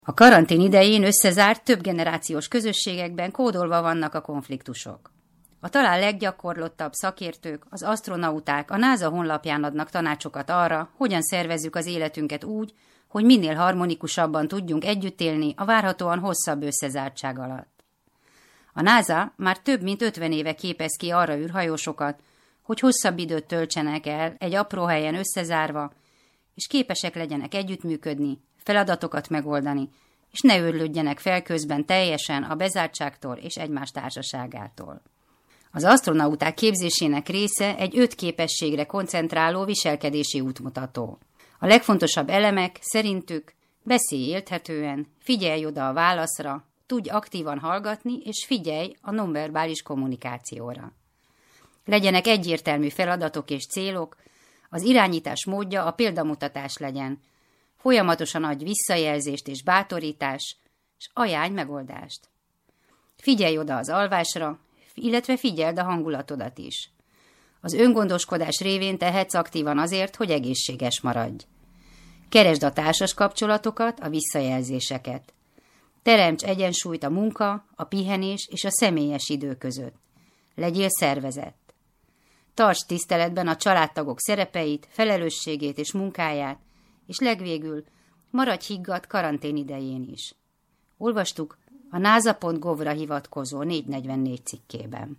A karantén idején összezárt többgenerációs közösségekben kódolva vannak a konfliktusok. A talán leggyakorlottabb szakértők, az asztronauták a NASA honlapján adnak tanácsokat arra, hogyan szervezzük az életünket úgy, hogy minél harmonikusabban tudjunk együtt élni a várhatóan hosszabb összezártság alatt. A NASA már több mint 50 éve képez ki arra űrhajósokat, hogy hosszabb időt töltsenek el egy apró helyen összezárva, és képesek legyenek együttműködni, feladatokat megoldani, és ne őrlődjenek fel közben teljesen a bezártságtól és egymás társaságától. Az asztronauták képzésének része egy 5 képességre koncentráló viselkedési útmutató. A legfontosabb elemek szerintük: beszélj érthetően, figyelj oda a válaszra, tudj aktívan hallgatni, és figyelj a nonverbális kommunikációra. Legyenek egyértelmű feladatok és célok, az irányítás módja a példamutatás legyen, folyamatosan adj visszajelzést és bátorítást, és ajánlj megoldást. Figyelj oda az alvásra, illetve figyeld a hangulatodat is. Az öngondoskodás révén tehetsz aktívan azért, hogy egészséges maradj. Keresd a társas kapcsolatokat, a visszajelzéseket. Teremts egyensúlyt a munka, a pihenés és a személyes idő között. Legyél szervezett. Tartsd tiszteletben a családtagok szerepeit, felelősségét és munkáját, és legvégül maradj higgadt karantén idején is. Olvastuk a nasa.gov-ra hivatkozó 444 cikkében.